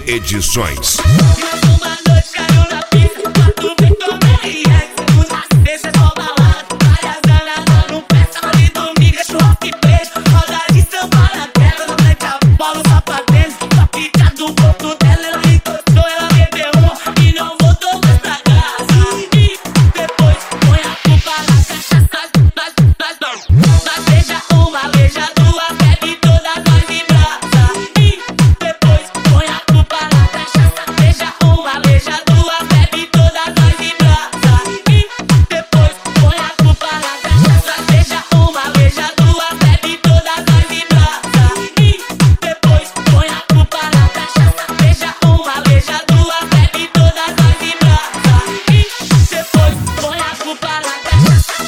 Edições. Uma noite caiu na pista, quatro vem comer segunda, sexta é só balada, várias danadas no pé, sábado e domingo é churrasco e beijo, roda de samba na tela, não mete a bola, só pra dentro, só pica do corpo dela, ela encostou, ela bebeu uma e não voltou mais pra casa. E depois põe a culpa na cachaça, mas beija uma, beija duas, bebe todas nós em brasa. E depois põe a culpa na cachaça, beija uma, beija duas, bebe todas nós em brasa. E depois põe a culpa na cachaça, beija uma, beija duas, bebe todas nós em brasa. E depois põe a culpa na cachaça, beija uma, beija duas, bebe todas nós em brasa. E depois põe a culpa na cachaça.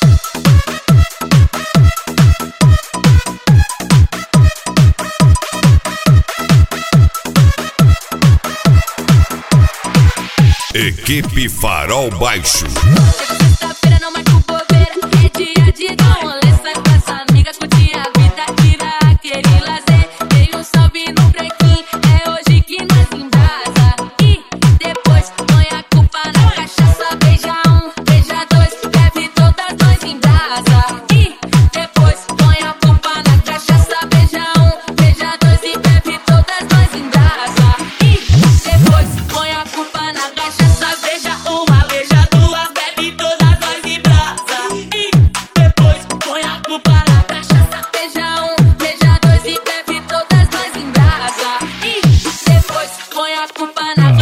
Equipe Farol Baixo. Sexta-feira não marca o bobeira, é dia de dar um rolê, sai com essa amiga, curtir a vida, tirar aquele lazer. Dei um salve no brequim, é hoje que nós embrasa. E depois põe a culpa na cachaça, beija um, beija dois, bebe todas nós em brasa. E depois põe a culpa na cachaça, beija um, beija dois e bebe todas nós em brasa. E depois põe a culpa na cachaça, Beija uma, beija duas, bebe todas nós em brasa. E depois põe a culpa na cachaça. beija um, beija dois e bebe todas nós em brasa. E depois põe a culpa na